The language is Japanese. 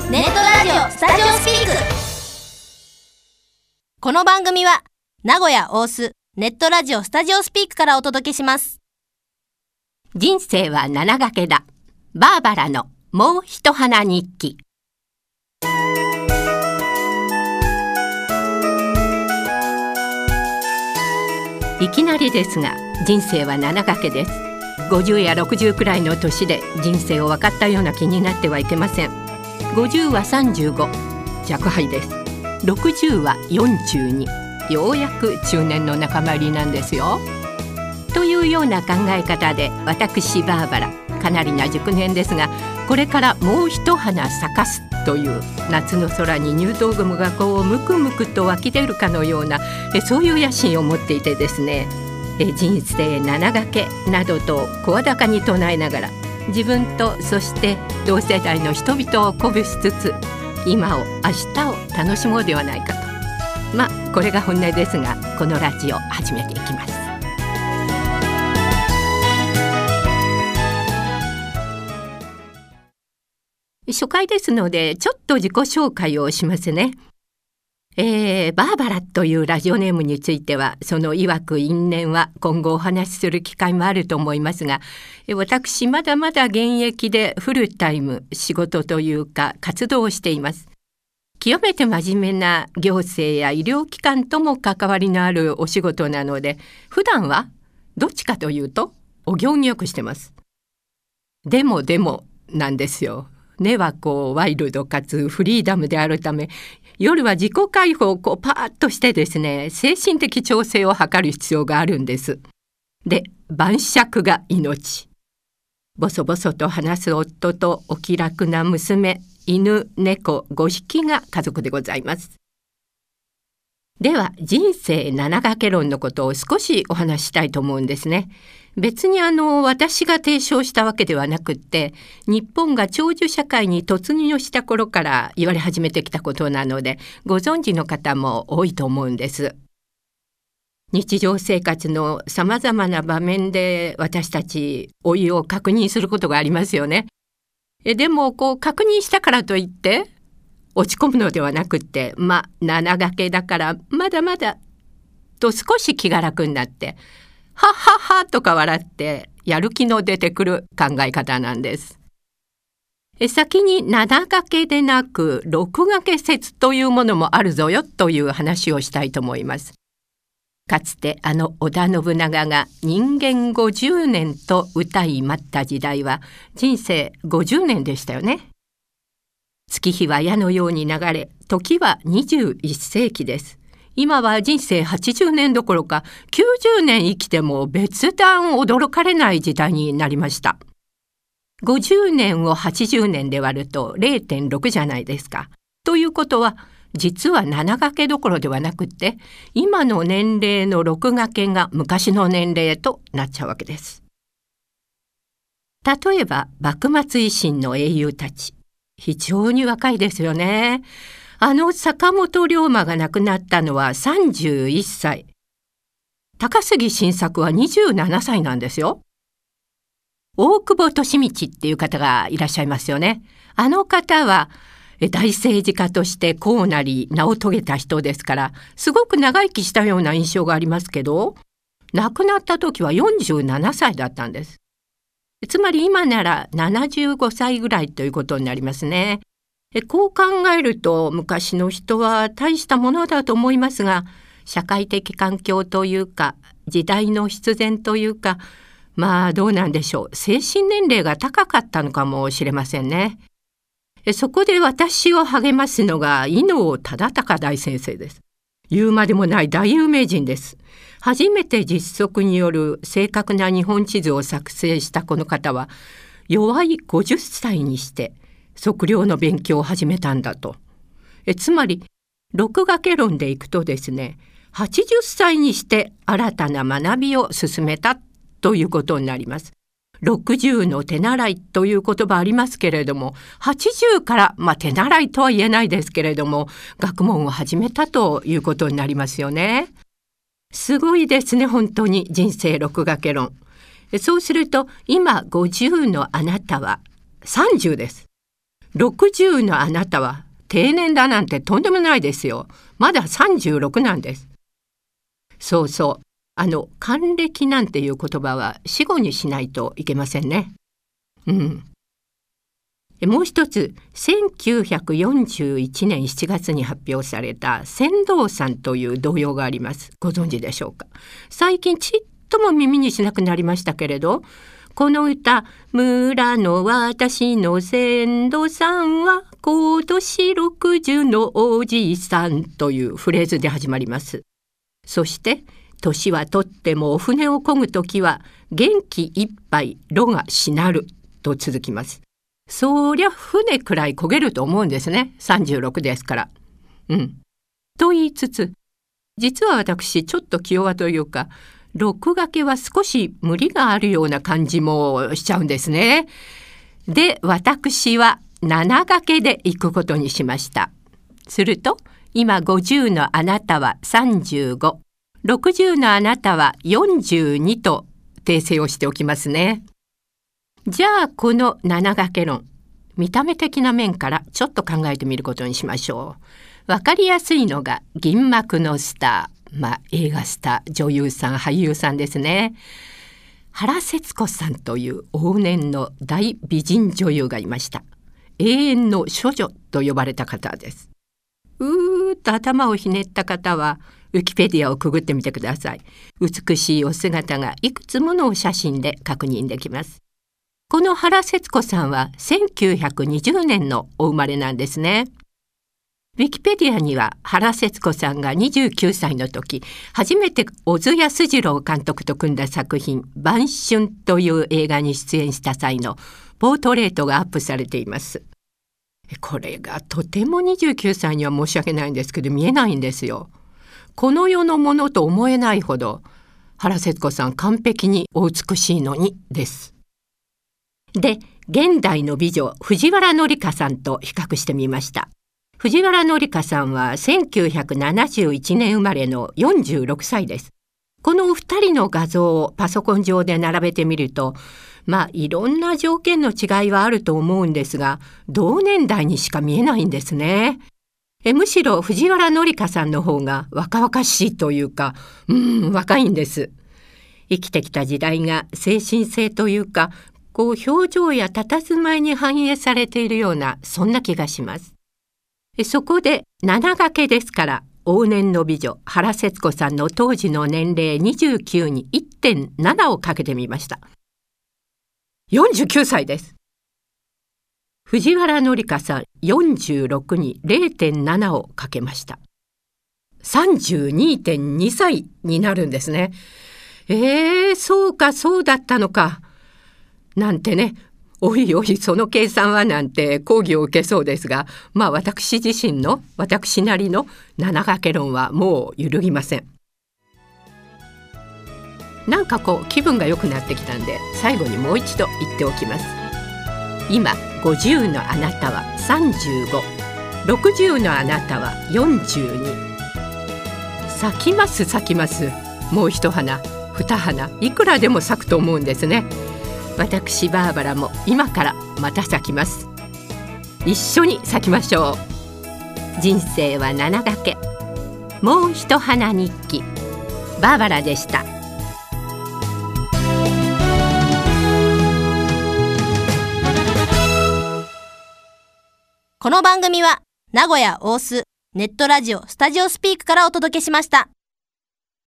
ネットラジオスタジオスピーク。この番組は名古屋大須ネットラジオスタジオスピークからお届けします。 人生は七掛けだ。バーバラのもう一花日記。いきなりですが、人生は七掛けです。50や60くらいの年で人生を分かったような気になってはいけません。50は35、若輩です。60は42、ようやく中年の仲間入りなんですよ。というような考え方で、私バーバラかなりな熟年ですが、これからもう一花咲かすという夏の空に入道雲がこうムクムクと湧き出るかのような、そういう野心を持っていてですね、人生七掛けなどと声高に唱えながら、自分とそして同世代の人々を鼓舞しつつ、今を明日を楽しもうではないかと。これが本音ですが、このラジオ始めていきます。初回ですので、ちょっと自己紹介をしますね。バーバラというラジオネームについては、その曰く因縁は今後お話しする機会もあると思いますが、私まだまだ現役でフルタイム仕事というか活動をしています。極めて真面目な行政や医療機関とも関わりのあるお仕事なので、普段はどっちかというとお行儀よくしてます。でもなんですよ。根はワイルドかつフリーダムであるため、夜は自己解放をパーッとしてですね、精神的調整を図る必要があるんです。で、晩酌が命。ボソボソと話す夫とお気楽な娘、犬、猫5匹が家族でございます。では、人生七掛け論のことを少しお話ししたいと思うんですね。別に私が提唱したわけではなくって、日本が長寿社会に突入した頃から言われ始めてきたことなので、ご存知の方も多いと思うんです。日常生活のさまざまな場面で私たち老いを確認することがありますよね。でも確認したからといって落ち込むのではなくって、七掛けだからまだまだと少し気が楽になって、はっはっはとか笑ってやる気の出てくる考え方なんです。先に七掛けでなく六掛け説というものもあるぞよという話をしたいと思います。かつて織田信長が人間50年と歌い待った時代は人生50年でしたよね。月日は矢のように流れ、時は21世紀です。今は人生80年どころか90年生きても別段驚かれない時代になりました。50年を80年で割ると 0.6 じゃないですか。ということは、実は七掛けどころではなくって、今の年齢の六掛けが昔の年齢となっちゃうわけです。例えば幕末維新の英雄たち、非常に若いですよね。坂本龍馬が亡くなったのは31歳。高杉晋作は27歳なんですよ。大久保利通っていう方がいらっしゃいますよね。あの方は大政治家として功なり名を遂げた人ですから、すごく長生きしたような印象がありますけど、亡くなった時は47歳だったんです。つまり今なら75歳ぐらいということになりますね。こう考えると昔の人は大したものだと思いますが、社会的環境というか時代の必然というか、どうなんでしょう。精神年齢が高かったのかもしれませんね。そこで私を励ますのが伊能忠敬大先生です。言うまでもない大有名人です。初めて実測による正確な日本地図を作成したこの方は、弱い50歳にして測量の勉強を始めたんだと。つまり六掛け論でいくとですね、80歳にして新たな学びを進めたということになります。60の手習いという言葉ありますけれども、80から手習いとは言えないですけれども、学問を始めたということになりますよね。すごいですね、本当に人生六掛け論。そうすると今50のあなたは30です。 60のあなたは定年だなんてとんでもないですよ。まだ36なんです。そうそう。還暦なんていう言葉は死後にしないといけませんね。もう一つ、1941年7月に発表された船頭さんという童謡があります。ご存知でしょうか。最近ちっとも耳にしなくなりましたけれど、この歌、村の私の船頭さんは今年60のおじいさんというフレーズで始まります。そして、年はとってもお船を漕ぐときは元気いっぱい炉がしなると続きます。そりゃ船くらい漕げると思うんですね。36ですから。と言いつつ、実は私ちょっと気弱というか、6掛けは少し無理があるような感じもしちゃうんですね。で、私は7掛けで行くことにしました。すると、今50のあなたは35、60のあなたは42と訂正をしておきますね。じゃあこの7掛け論、見た目的な面からちょっと考えてみることにしましょう。わかりやすいのが銀幕のスター、映画スター、女優さん、俳優さんですね。原節子さんという往年の大美人女優がいました。永遠の処女と呼ばれた方です。と頭をひねった方はウィキペディアをくぐってみてください。美しいお姿がいくつものお写真で確認できます。この原節子さんは1920年のお生まれなんですね。ウィキペディアには原節子さんが29歳の時、初めて小津安二郎監督と組んだ作品「晩春」という映画に出演した際のポートレートがアップされています。これがとても29歳には申し訳ないんですけど見えないんですよ。この世のものと思えないほど原節子さん完璧にお美しいのにです。で、現代の美女藤原紀香さんと比較してみました。藤原紀香さんは1971年生まれの46歳です。このお二人の画像をパソコン上で並べてみると、いろんな条件の違いはあると思うんですが、同年代にしか見えないんですね。むしろ藤原紀香さんの方が若々しいというか、若いんです。生きてきた時代が精神性というか、表情や佇まいに反映されているような、そんな気がします。そこで7掛けですから、往年の美女原節子さんの当時の年齢29に 1.7 をかけてみました。49歳です。藤原紀香さん46に 0.7 をかけました。32.2 歳になるんですね。そうか、そうだったのか。なんてね、おいおいその計算はなんて講義を受けそうですが、私自身の私なりの7掛け論はもう揺るぎません。なんか気分が良くなってきたんで、最後にもう一度言っておきます。今50のあなたは35、60のあなたは42。咲きます咲きます。もう一花二花、いくらでも咲くと思うんですね。私バーバラも今からまた咲きます。一緒に咲きましょう。人生は7掛け、もう一花日記。バーバラでした。 この番組は名古屋大須ネットラジオスタジオスピークからお届けしました。